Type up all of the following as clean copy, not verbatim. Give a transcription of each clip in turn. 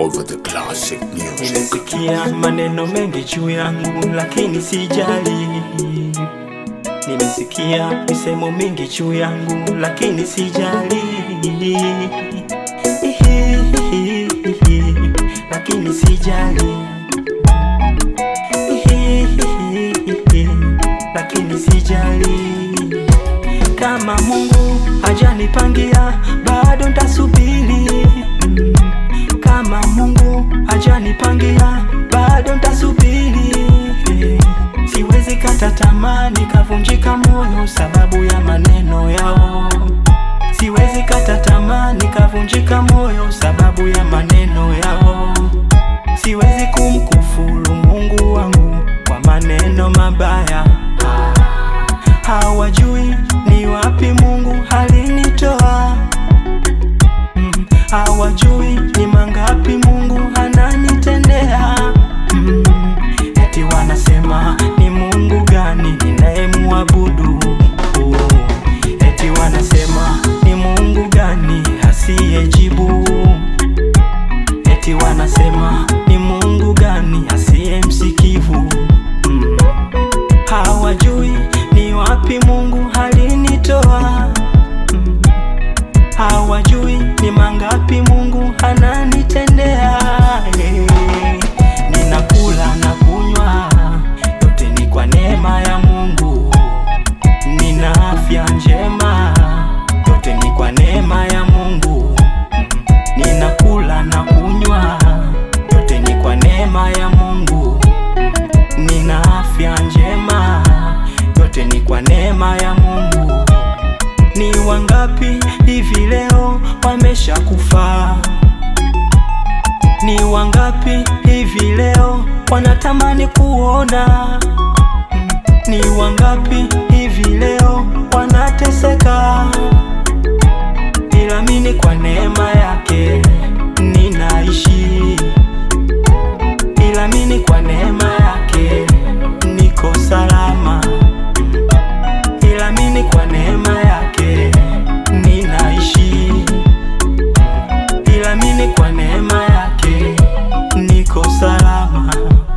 over the classic music. Nimesikia maneno mengi juu yangu lakini sijali. Nimesikia misemo mingi juu yangu lakini sijali. Lakini sijali. Lakini sijali. Kama Mungu hajanipangia bado ntasubiri. Kama Mungu hajanipangia bado ntasubiri. Siwezi kata tamaa nikavunjika moyo sababu ya maneno yao. Siwezi kata tamaa nikavunjika moyo sababu ya maneno yao. Siwezi kumkufuru Mungu wangu kwa maneno mabaya. Hawajui ni wapi Mungu alinitoa. Hawajui ni mangapi Mungu ananitendea. Eti wanasema ni Mungu gani ninayemuabudu. Eti wanasema ni Mungu gani asiyejibu. Eti wanasema ni Mungu gani asiyemsikivu. Hawajui ni wapi Mungu alinitoa. Hawajui ni mangapi Mungu ananitendea. Ninakula na kunywa yote ni kwa neema ya Mungu. Nina afya njema yote ni kwa neema ya Mungu. Ninakula na kunywa yote ni kwa neema ya Mungu. Nina afya njema yote ni kwa neema ya Mungu. Ni wangapi hivi leo wameshakufa? Ni wangapi hivi leo wanatamani kuona? Ni wangapi hivi leo wanateseka? Ila mimi kwa neema yake ninaishi. Ila mimi kwa neema yake niko salama. Ila mimi kwa neema yake ninaishi. Ila mimi kwa neema yake niko salama.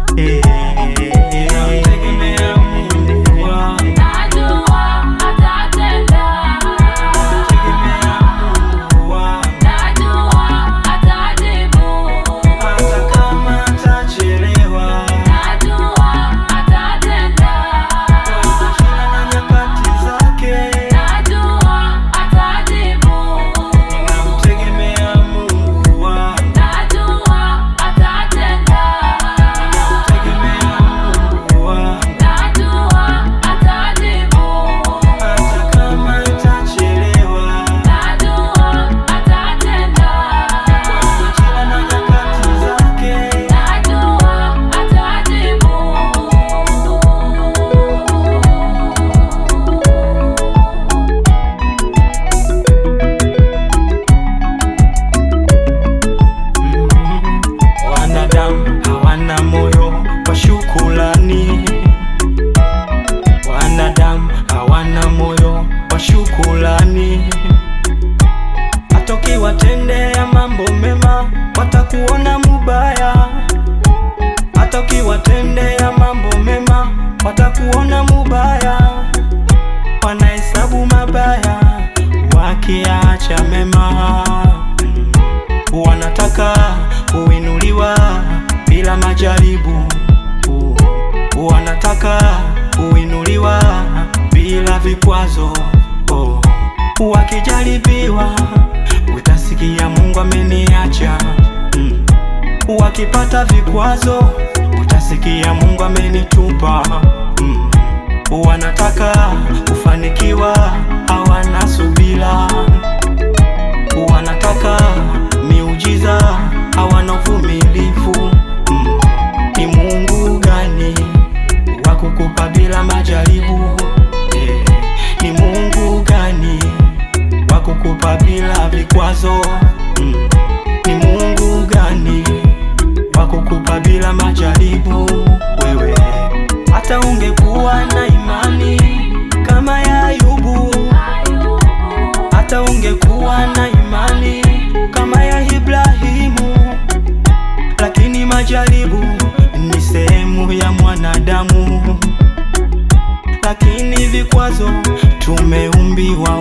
Nategemea Mungu wangu. Najua atatenda. Nategemea Mungu wangu. Najua atajibu. Hata kama atachelewa. Najua atatenda. Kwa kila na nyakati zake. Najua atajibu. Namtegemea Mungu wangu. Najua atatenda. Namtegemea Mungu wangu. Najua atajibu. Hata kama atachelewa. Najua atatenda. Kwa kila na nyakati zake. Najua atajibu. Wanadamu hawana moyo wa shukrani. Wanadamu hawana moyo wa shukrani. Hata ukiwatendea mambo mema watakuona mubaya. Hata ukiwatendea mambo mema watakuona mubaya. Wanahesabu mabaya wakiacha mema. Wanataka kuinuliwa bila majaribu. Wanataka kuinuliwa bila vikwazo. Wakijaribiwa utasikia Mungu ameniacha. Wakipata vikwazo utasikia Mungu amenitupa. Wanataka kufanikiwa hawana subira. Wanataka miujiza hawana uvumilivu. Ni Mungu gani wa kukupa bila majaribu? Ni Mungu gani wa kukupa bila vikwazo? Ni Mungu gani wa kukupa bila majaribu? Wewe hata ungekuwa na imani kama ya Ayubu, hata ungekuwa na imani kama ya Ibrahimu, tumeumbiwa